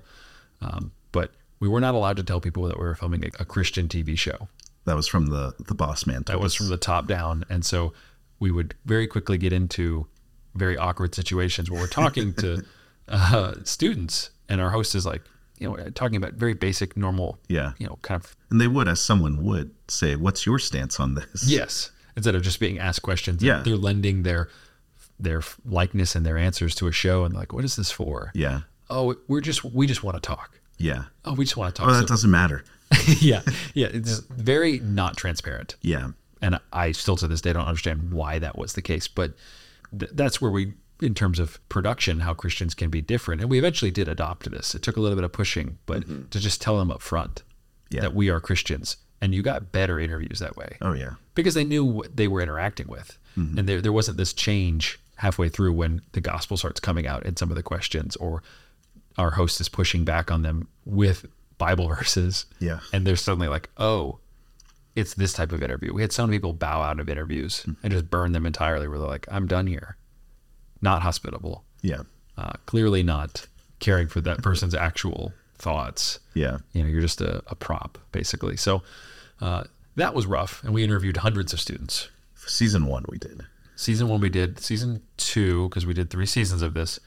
But we were not allowed to tell people that we were filming a Christian TV show. That was from the boss man. That was from the top down. And so we would very quickly get into very awkward situations where we're talking to students, and our host is like, talking about very basic, normal, kind of. And they would, as someone would, say, what's your stance on this? Yes. Instead of just being asked questions. Yeah. They're lending their likeness and their answers to a show, and like, what is this for? Yeah. Oh, we just want to talk. Yeah. Oh, we just want to talk. Oh, that doesn't matter. Yeah. It's very not transparent. Yeah. And I still to this day don't understand why that was the case. But that's where we, in terms of production, how Christians can be different. And we eventually did adopt this. It took a little bit of pushing, but to just tell them up front that we are Christians. And you got better interviews that way. Oh, yeah. Because they knew what they were interacting with. And there wasn't this change halfway through when the gospel starts coming out in some of the questions, or our host is pushing back on them with Bible verses. Yeah. And they're suddenly like, oh, it's this type of interview. We had some people bow out of interviews and just burn them entirely, where they're like, I'm done here. Not hospitable. Yeah. Clearly not caring for that person's actual thoughts. Yeah. You're just a prop, basically. So that was rough. And we interviewed hundreds of students. Season 1 we did. Season 1 we did. Season 2, because we did 3 seasons of this,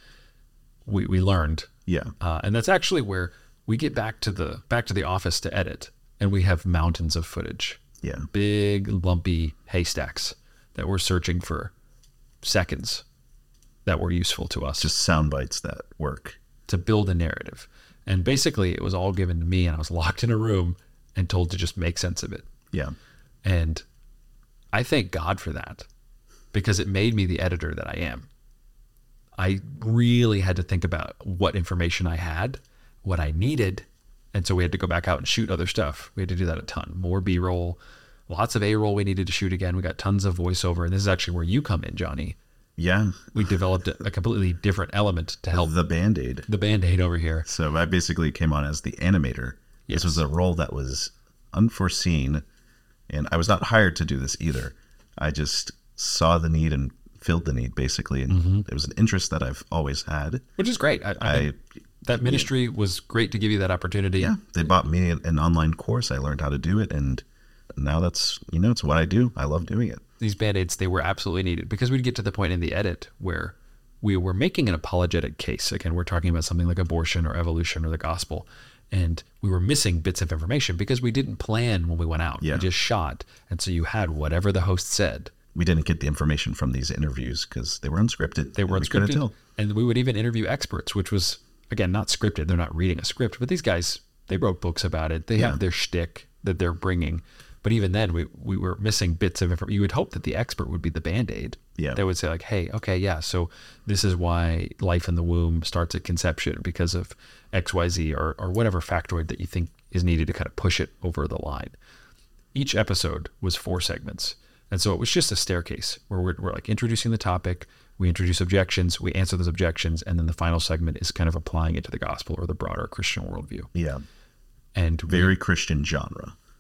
we learned. Yeah. And that's actually where we get back to the office to edit, and we have mountains of footage. Yeah. Big, lumpy haystacks that we're searching for seconds that were useful to us. Just sound bites that work. To build a narrative. And basically it was all given to me, and I was locked in a room and told to just make sense of it. Yeah. And I thank God for that, because it made me the editor that I am. I really had to think about what information I had, what I needed. And so we had to go back out and shoot other stuff. We had to do that a ton. More B-roll, lots of A-roll we needed to shoot again. We got tons of voiceover. And this is actually where you come in, Johnny. Yeah. We developed a completely different element to help. The Band-Aid. The Band-Aid over here. So I basically came on as the animator. Yes. This was a role that was unforeseen, and I was not hired to do this either. I just saw the need and filled the need, basically. And it was an interest that I've always had. Which is great. That ministry was great to give you that opportunity. Yeah. They bought me an online course. I learned how to do it, and now that's, it's what I do. I love doing it. These Band-Aids, they were absolutely needed, because we'd get to the point in the edit where we were making an apologetic case. Again, we're talking about something like abortion or evolution or the gospel, and we were missing bits of information because we didn't plan when we went out. Yeah. We just shot. And so you had whatever the host said. We didn't get the information from these interviews because they were unscripted. They were unscripted. And we would even interview experts, which was, again, not scripted. They're not reading a script, but these guys, they wrote books about it. They have their shtick that they're bringing. But even then, we were missing bits of information. You would hope that the expert would be the Band-Aid. Yeah. They would say like, hey, okay, yeah, so this is why life in the womb starts at conception because of XYZ or whatever factoid that you think is needed to kind of push it over the line. Each episode was 4 segments. And so it was just a staircase where we're like introducing the topic, we introduce objections, we answer those objections, and then the final segment is kind of applying it to the gospel or the broader Christian worldview. Yeah. And very Christian genre.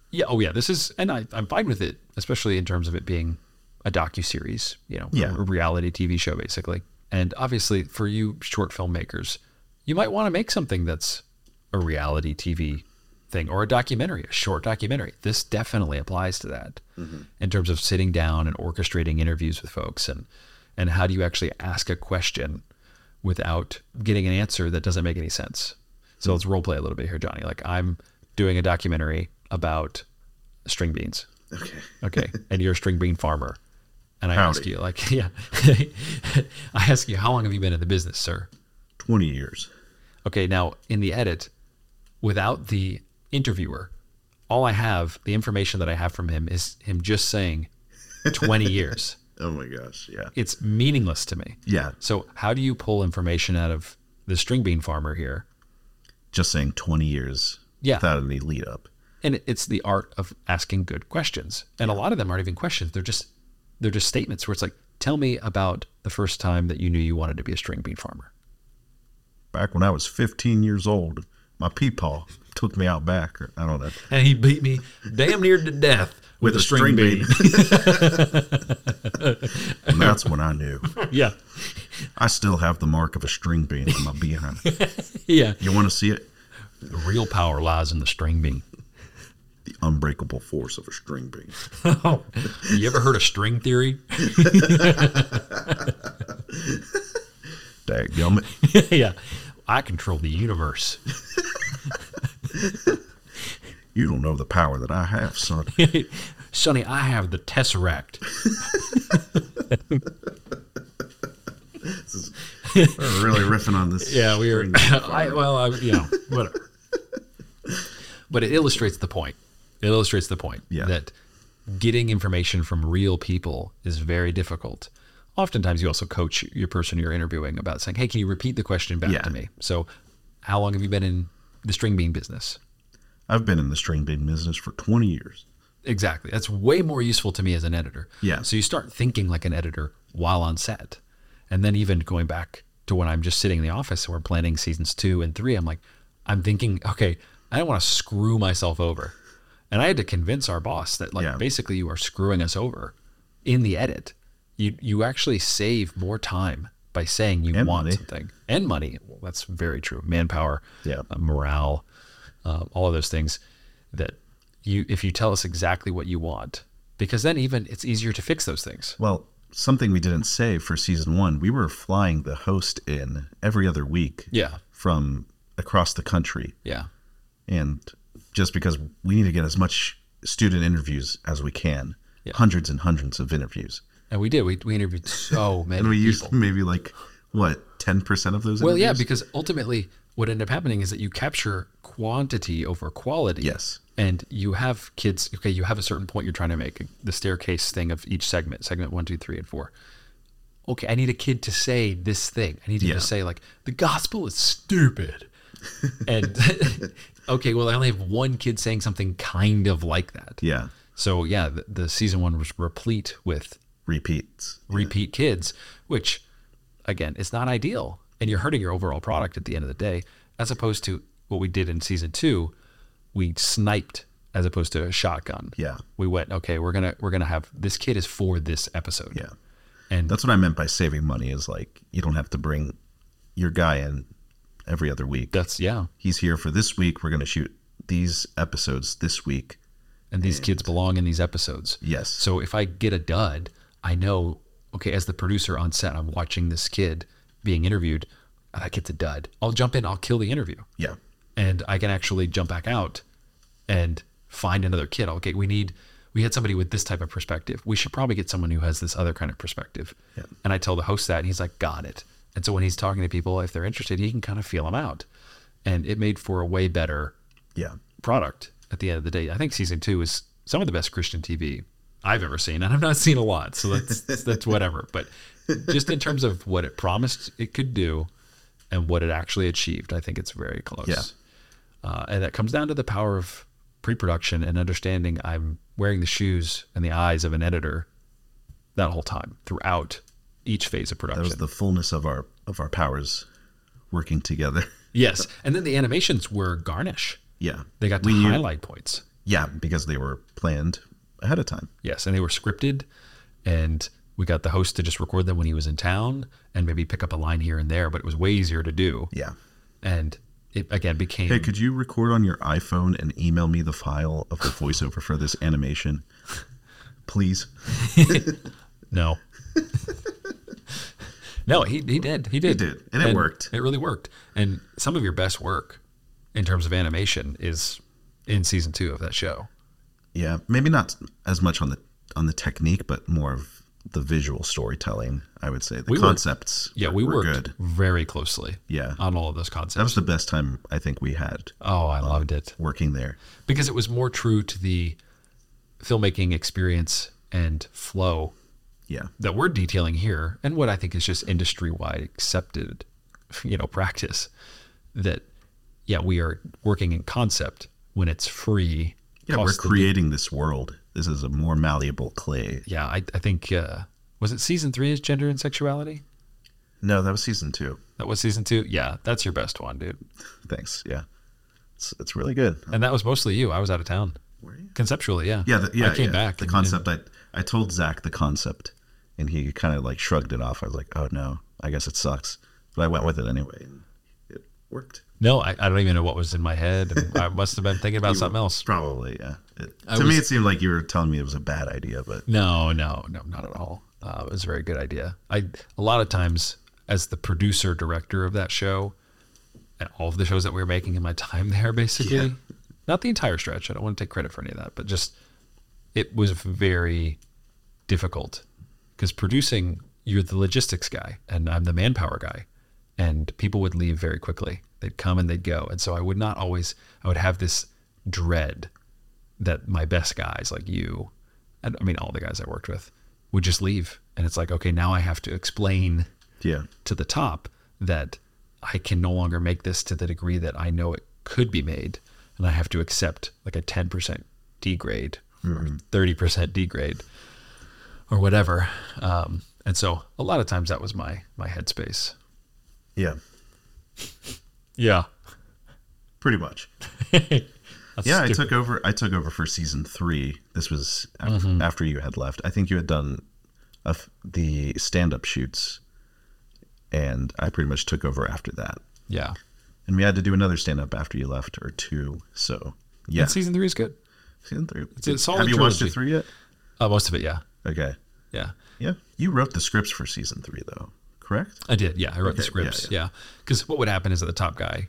Yeah. Oh, yeah. This is, and I'm fine with it, especially in terms of it being a docuseries, a reality TV show, basically. And obviously, for you short filmmakers, you might want to make something that's a reality TV thing or a documentary, a short documentary. This definitely applies to that in terms of sitting down and orchestrating interviews with folks, and how do you actually ask a question without getting an answer that doesn't make any sense. So let's role play a little bit here, Johnny. Like, I'm doing a documentary about string beans. Okay. And you're a string bean farmer. And I ask you, like, I ask you, how long have you been in the business, sir? 20 years. Okay. Now, in the edit, without the interviewer, all I have, the information that I have from him is him just saying 20 years. Oh my gosh. Yeah. It's meaningless to me. Yeah. So how do you pull information out of the string bean farmer here? Just saying 20 years without any lead up. And it's the art of asking good questions. And a lot of them aren't even questions. They're just statements where it's like, tell me about the first time that you knew you wanted to be a string bean farmer. Back when I was 15 years old, my peepaw took me out back. I don't know. And he beat me damn near to death with a string bean. And that's when I knew. Yeah. I still have the mark of a string bean in my behind. Yeah. You want to see it? The real power lies in the string bean. The unbreakable force of a string bean. Oh, you ever heard of string theory? Dadgummit. Yeah. I control the universe. You don't know the power that I have, son. Sonny, I have the Tesseract. We're really riffing on this. Yeah, we are. Whatever. But it illustrates the point. It illustrates the point that getting information from real people is very difficult. Oftentimes, you also coach your person you're interviewing about saying, hey, can you repeat the question back to me? So how long have you been in the string bean business? I've been in the string bean business for 20 years. Exactly. That's way more useful to me as an editor. Yeah. So you start thinking like an editor while on set. And then even going back to when I'm just sitting in the office and we're planning seasons 2 and 3, I'm thinking, okay, I don't want to screw myself over. And I had to convince our boss that basically you are screwing us over in the edit. You actually save more time by saying you want something. And money. Well, that's very true. Manpower, morale, all of those things that if you tell us exactly what you want, because then even it's easier to fix those things. Well, something we didn't say for season 1, we were flying the host in every other week from across the country. Yeah. And just because we need to get as much student interviews as we can, hundreds and hundreds of interviews. And we did. We interviewed so many and we people. used maybe 10% of those interviews? Well, yeah, because ultimately what ended up happening is that you capture quantity over quality. Yes. And you have kids, you have a certain point you're trying to make, the staircase thing of each segment 1, 2, 3, and 4. Okay, I need a kid to say this thing. I need him to say the gospel is stupid. And okay, well, I only have one kid saying something kind of like that. Yeah. So the season 1 was replete with repeat kids, which again, it's not ideal. And you're hurting your overall product at the end of the day, as opposed to what we did in season 2. We sniped as opposed to a shotgun. Yeah. We went, okay, we're gonna have this kid is for this episode. Yeah. And that's what I meant by saving money is you don't have to bring your guy in every other week. He's here for this week. We're gonna shoot these episodes this week. And these kids belong in these episodes. Yes. So if I get a dud, I know, okay, as the producer on set, I'm watching this kid being interviewed. That kid's a dud. I'll jump in. I'll kill the interview. Yeah. And I can actually jump back out and find another kid. Okay, we had somebody with this type of perspective. We should probably get someone who has this other kind of perspective. Yeah. And I tell the host that, and he's like, got it. And so when he's talking to people, if they're interested, he can kind of feel them out. And it made for a way better product at the end of the day. I think season 2 is some of the best Christian TV I've ever seen. And I've not seen a lot, so that's whatever. But just in terms of what it promised it could do and what it actually achieved, I think it's very close. Yeah. And that comes down to the power of pre-production and understanding I'm wearing the shoes and the eyes of an editor that whole time throughout each phase of production. That was the fullness of our powers working together. Yes. And then the animations were garnish. Yeah. They got the highlight points. Yeah, because they were planned ahead of time. Yes, and they were scripted, and we got the host to just record them when he was in town and maybe pick up a line here and there, but it was way easier to do. Yeah. And it, again, became... Hey, could you record on your iPhone and email me the file of the voiceover for this animation? Please? No. No, he did. He did. And it worked. It really worked. And some of your best work in terms of animation is in season 2 of that show. Yeah, maybe not as much on the technique, but more of the visual storytelling, I would say. The concepts we were worked good. very closely on all of those concepts. That was the best time I think we had. Oh, I loved it. Working there. Because it was more true to the filmmaking experience and flow that we're detailing here, and what I think is just industry-wide accepted, practice, that, we are working in concept when it's free. Yeah, we're creating this world. This is a more malleable clay. Yeah, I think, was it season 3 is gender and sexuality? No, that was season 2. That was season 2? Yeah, that's your best one, dude. Thanks, yeah. It's really good. And that was mostly you. I was out of town. Were you? Conceptually, yeah. Yeah, I came back. The concept, I told Zach the concept, and he kind of like shrugged it off. I was like, oh no, I guess it sucks. But I went with it anyway, and it worked. No, I don't even know what was in my head. And I must have been thinking about something else. Probably, yeah. To me, it seemed like you were telling me it was a bad idea, but No, not at all. It was a very good idea. A lot of times, as the producer director of that show, and all of the shows that we were making in my time there, basically, not the entire stretch. I don't want to take credit for any of that, but just it was very difficult because producing, you're the logistics guy, and I'm the manpower guy, and people would leave very quickly. They'd come and they'd go. And so I would have this dread that my best guys like you, and I mean, all the guys I worked with would just leave. And it's like, okay, now I have to explain to the top that I can no longer make this to the degree that I know it could be made. And I have to accept like a 10% degrade or 30% degrade or whatever. And so a lot of times that was my headspace. Yeah. Yeah. Pretty much. Yeah, I took over for season 3. This was after you had left. I think you had done the stand-up shoots, and I pretty much took over after that. Yeah. And we had to do another stand-up after you left, or 2. So, yeah. And season 3 is good. Season 3. It's a solid Have you trilogy. watched it 3 yet? Most of it, yeah. Okay. Yeah. Yeah. You wrote the scripts for season 3, though, correct? I did, yeah. I wrote the scripts, yeah. Because what would happen is that the top guy,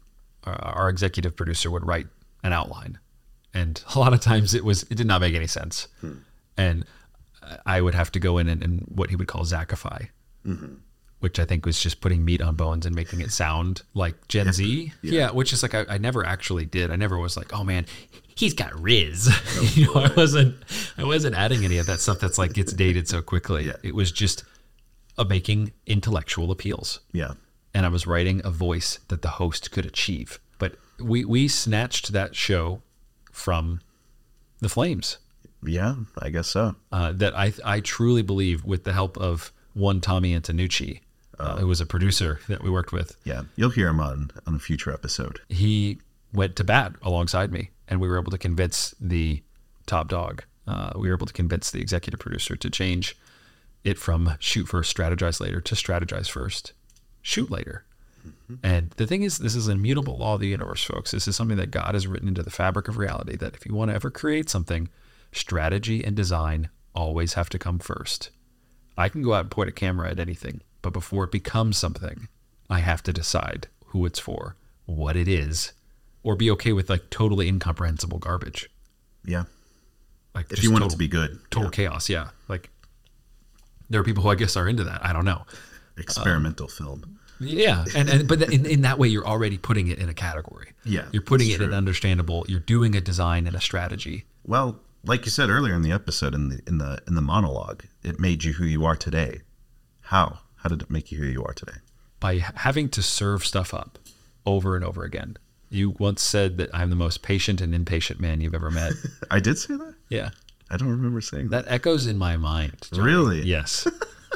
our executive producer, would write an outline, and a lot of times it did not make any sense, and I would have to go in and what he would call Zachify, which I think was just putting meat on bones and making it sound like Gen Z. Yeah, which is like I never actually did. I never was like, oh man, he's got Riz. I wasn't adding any of that stuff that's like gets dated so quickly. Yeah. It was just making intellectual appeals. Yeah. And I was writing a voice that the host could achieve. But we snatched that show from the flames. Yeah, I guess so. That I truly believe, with the help of one Tommy Antonucci, who was a producer that we worked with. Yeah, you'll hear him on a future episode. He went to bat alongside me, and we were able to convince the top dog. We were able to convince the executive producer to change it from shoot first, strategize later to strategize first, shoot later. And the thing is, this is an immutable law of the universe, folks. This is something that God has written into the fabric of reality, that if you want to ever create something, strategy and design always have to come first. I can go out and point a camera at anything, but before it becomes something, I have to decide who it's for, what it is, or be okay with like totally incomprehensible garbage. Yeah. Like if you want it to be good. Total chaos, yeah. Like there are people who I guess are into that. I don't know. Experimental film. Yeah, but in that way, you're already putting it in a category. Yeah, you're putting it in understandable. You're doing a design and a strategy. Well, like you said earlier in the episode, in the monologue, it made you who you are today. How did it make you who you are today? By having to serve stuff up over and over again. You once said that I'm the most patient and impatient man you've ever met. I did say that? Yeah, I don't remember saying that. That echoes in my mind, Johnny. Really? Yes.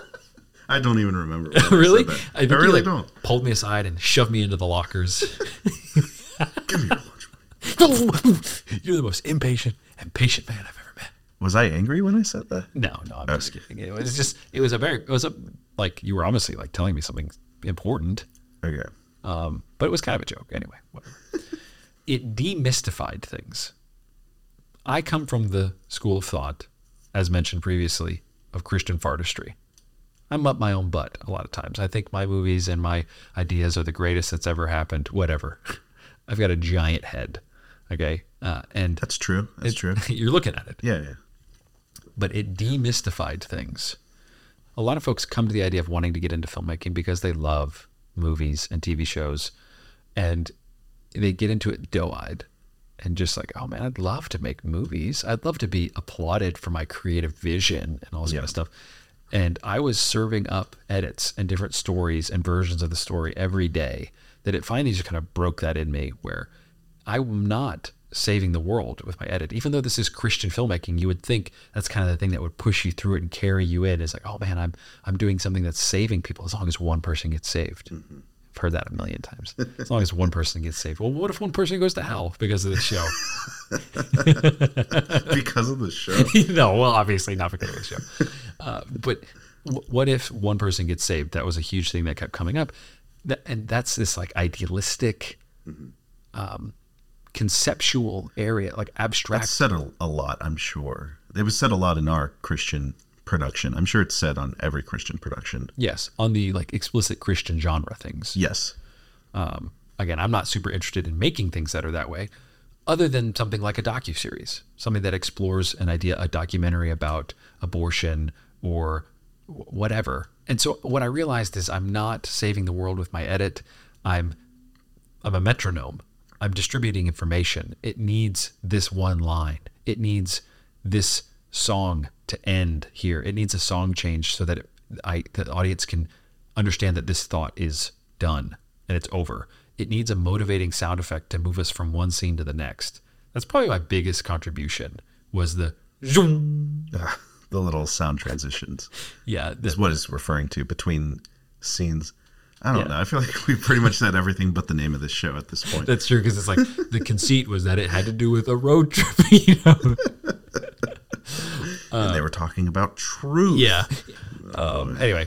I don't even remember. Really? I really don't. Pulled me aside and shoved me into the lockers. Give me your lunch money. You're the most impatient and patient man I've ever met. Was I angry when I said that? No, I'm just kidding. It was like you were honestly like telling me something important. Okay. But it was kind of a joke. Anyway, whatever. It demystified things. I come from the school of thought, as mentioned previously, of Christian fartistry. I'm up my own butt a lot of times. I think my movies and my ideas are the greatest that's ever happened. Whatever. I've got a giant head. Okay. And That's true. That's true. You're looking at it. Yeah. But it demystified things. A lot of folks come to the idea of wanting to get into filmmaking because they love movies and TV shows, and they get into it doe-eyed and just like, oh man, I'd love to make movies. I'd love to be applauded for my creative vision and all this kind of stuff. And I was serving up edits and different stories and versions of the story every day that it finally just kind of broke that in me, where I'm not saving the world with my edit. Even though this is Christian filmmaking, you would think that's kind of the thing that would push you through it and carry you in. Is like, oh man, I'm doing something that's saving people as long as one person gets saved. Mm-hmm. I've heard that a million times. As long as one person gets saved. Well, what if one person goes to hell because of the show? Because of the show? No, well, obviously not because of the show. But what if one person gets saved? That was a huge thing that kept coming up. And that's this like idealistic, conceptual area, like abstract. That's said a lot, I'm sure. It was said a lot in our Christian production. I'm sure it's said on every Christian production. Yes, on the like explicit Christian genre things. Yes. Again, I'm not super interested in making things that are that way, other than something like a docuseries, something that explores an idea, a documentary about abortion or whatever. And so what I realized is I'm not saving the world with my edit. I'm a metronome. I'm distributing information. It needs this one line. It needs this song to end here. It needs a song change so that the audience can understand that this thought is done and it's over. It needs a motivating sound effect to move us from one scene to the next. That's probably my biggest contribution, was the zoom. The little sound transitions. Yeah. Is what it's referring to between scenes. I don't know. I feel like we pretty much said everything but the name of this show at this point. That's true, because it's like the conceit was that it had to do with a road trip, you know? And they were talking about truth. Yeah. Anyway,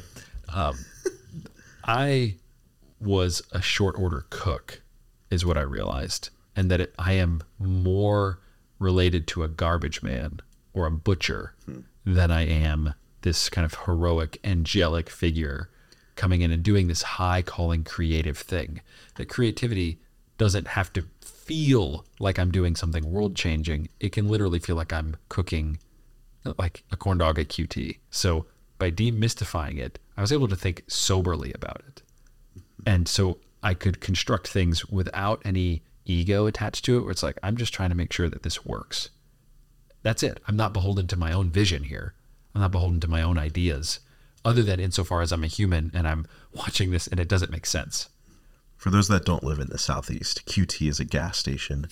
I was a short order cook, is what I realized, and that I am more related to a garbage man or a butcher than I am this kind of heroic, angelic figure coming in and doing this high calling creative thing. That creativity doesn't have to feel like I'm doing something world changing. It can literally feel like I'm cooking like a corn dog at QT. So by demystifying it, I was able to think soberly about it. And so I could construct things without any ego attached to it, where it's like, I'm just trying to make sure that this works. That's it. I'm not beholden to my own vision here. I'm not beholden to my own ideas, other than insofar as I'm a human and I'm watching this and it doesn't make sense. For those that don't live in the Southeast, QT is a gas station.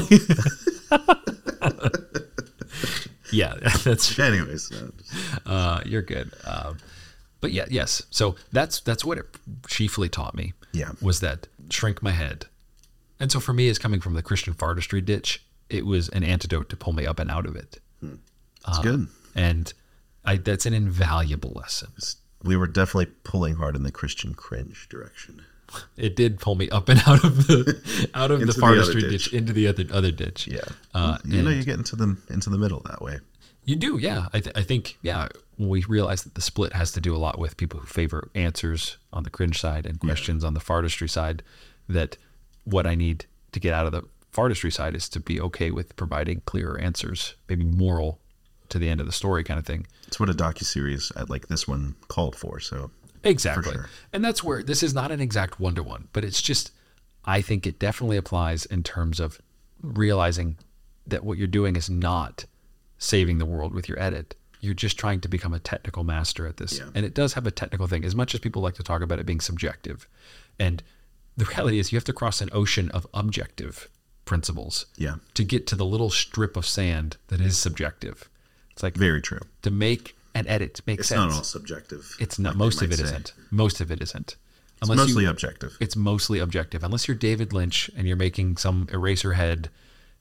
Yeah, that's true. Anyways. You're good. But yeah, yes. So that's what it chiefly taught me. Yeah. Was that shrink my head. And so for me, as coming from the Christian fartistry ditch, it was an antidote to pull me up and out of it. That's good. And that's an invaluable lesson. We were definitely pulling hard in the Christian cringe direction. It did pull me up and out of the fartistry ditch into the other ditch. Yeah. You get into the middle that way. You do, yeah. I think, when we realize that the split has to do a lot with people who favor answers on the cringe side and questions on the fartistry side, that what I need to get out of the fartistry side is to be okay with providing clearer answers, maybe moral to the end of the story kind of thing. It's what a docuseries like this one called for, so... Exactly. For sure. And that's where this is not an exact one-to-one, but it's just, I think it definitely applies in terms of realizing that what you're doing is not saving the world with your edit. You're just trying to become a technical master at this. Yeah. And it does have a technical thing, as much as people like to talk about it being subjective. And the reality is you have to cross an ocean of objective principles to get to the little strip of sand that is subjective. It's like very true. To make an edit make sense. It's not all subjective. It's not. Most of it isn't. Most of it isn't. It's mostly objective. It's mostly objective. Unless you're David Lynch and you're making some Eraserhead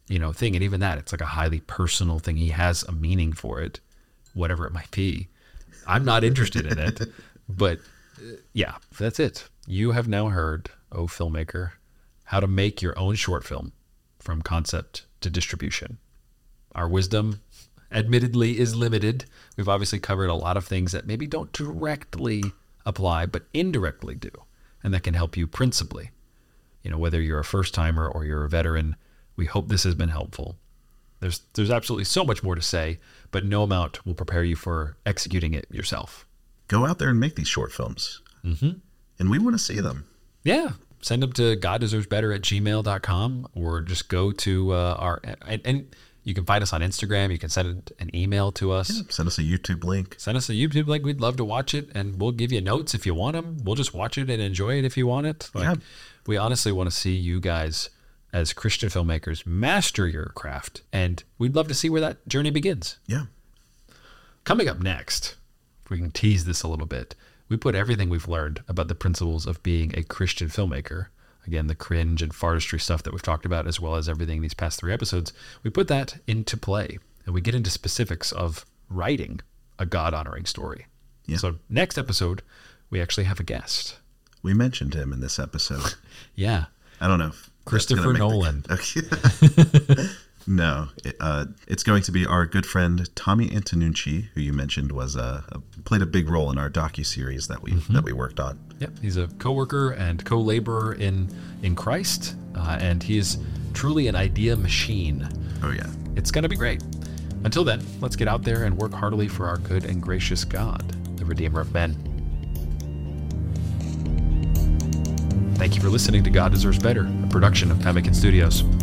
thing. And even that, it's like a highly personal thing. He has a meaning for it, whatever it might be. I'm not interested in it, but yeah, that's it. You have now heard, oh filmmaker, how to make your own short film from concept to distribution. Our wisdom, admittedly, is limited. We've obviously covered a lot of things that maybe don't directly apply, but indirectly do, and that can help you principally. Whether you're a first timer or you're a veteran, we hope this has been helpful. There's absolutely so much more to say, but no amount will prepare you for executing it yourself. Go out there and make these short films. Mm-hmm. And we want to see them. Yeah. Send them to goddeservesbetter@gmail.com, or just go to and you can find us on Instagram. You can send an email to us. Yeah, send us a YouTube link. We'd love to watch it, and we'll give you notes if you want them. We'll just watch it and enjoy it if you want it. We honestly want to see you guys as Christian filmmakers master your craft, and we'd love to see where that journey begins. Yeah. Coming up next, if we can tease this a little bit, we put everything we've learned about the principles of being a Christian filmmaker, again, the cringe and fartistry stuff that we've talked about, as well as everything these past 3 episodes, we put that into play, and we get into specifics of writing a God-honoring story. Yeah. So next episode, we actually have a guest. We mentioned him in this episode. Yeah. I don't know. Christopher Nolan. No, it's going to be our good friend Tommy Antonucci, who you mentioned played a big role in our docuseries that we worked on. Yep, he's a coworker and co-laborer in Christ, and he is truly an idea machine. Oh yeah, it's going to be great. Until then, let's get out there and work heartily for our good and gracious God, the Redeemer of men. Thank you for listening to God Deserves Better, a production of Pemmican Studios.